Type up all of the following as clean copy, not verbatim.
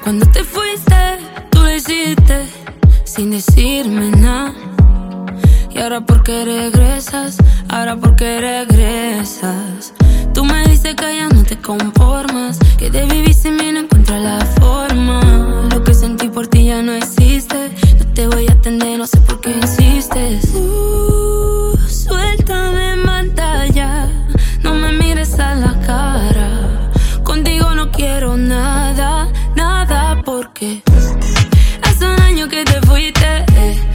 Cuando te fuiste, tú lo hiciste sin decirme nada. Y ahora ¿por qué regresas? Ahora ¿por qué regresas? Tú me dices que ya no te conformas, que de vivir sin mí no encuentras la forma. Lo que sentí por ti ya no existe. No te voy a atender, no sé por qué insistes. Suéltame, manda ya. No me mires a la cara. Contigo no quiero nada, nada, porque hace un año que te fuiste.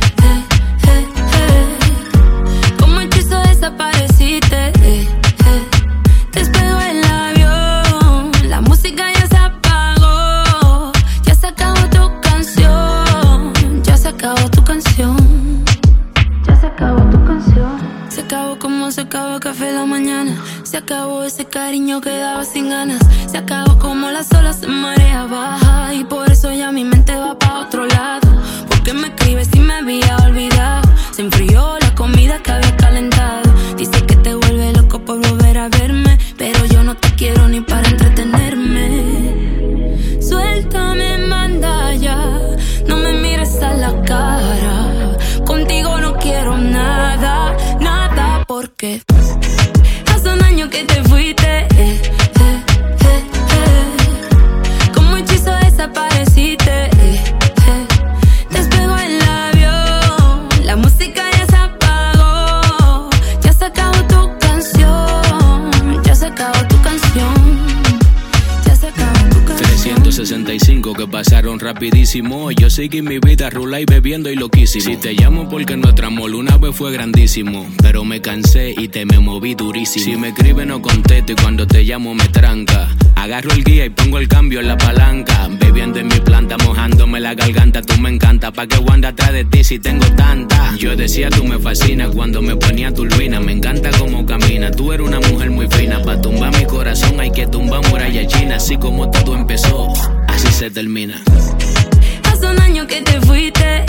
Como hechizo desapareciste. Despegó el avión, la música ya se apagó. Ya se acabó tu canción, ya se acabó tu canción. Ya se acabó tu canción. Se acabó como se acabó el café de la mañana. Se acabó ese cariño que daba sin ganas. Se acabó como las olas en marea baja. Y por eso ya mi mente va pa' otro lado. Porque me escribes si me había olvidado. Se enfrió la comida que había calentado. Dice que te vuelve loco por volver a verme, pero yo no te quiero ni para entretenerme. Suéltame, manda ya. No me mires a la cara. Contigo no quiero nada, nada, porque hace un año que te fuiste. Como hechizo desapareciste. Despegó el avión, la música ya se apagó. Ya se acabó tu canción, ya se acabó tu canción. Ya se acabó tu canción. 365 que pasaron rapidísimo. Yo seguí mi vida, rula y bebiendo y loquísimo. Si te llamo porque nuestro amor una vez fue grandísimo, pero me cansé y te me moví durísimo. Si me escribe no contesto y cuando te llamo me tranca. Agarro el guía y pongo el cambio en la palanca. Bebiendo en mi planta, mojándome la garganta. Tú me encanta, pa' que guarda atrás de ti si tengo tanta. Yo decía tú me fascinas cuando me ponía turbina. Me encanta cómo camina, tú eres una mujer muy fina. Pa' tumbar mi corazón hay que tumbar muralla china. Así como todo empezó, así se termina. Hace un año que te fuiste.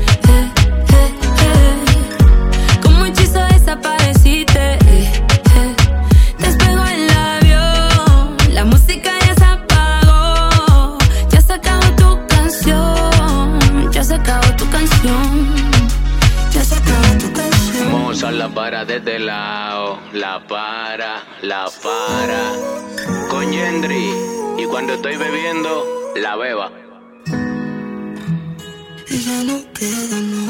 Como hechizo desapareciste. Despegó el avión, la música ya se apagó. Ya se acabó tu canción, ya se acabó tu canción. Ya se acabó tu canción. Moza la para desde el lado, la para. Con Yendri, y cuando estoy bebiendo, la beba. Y ya no queda nada.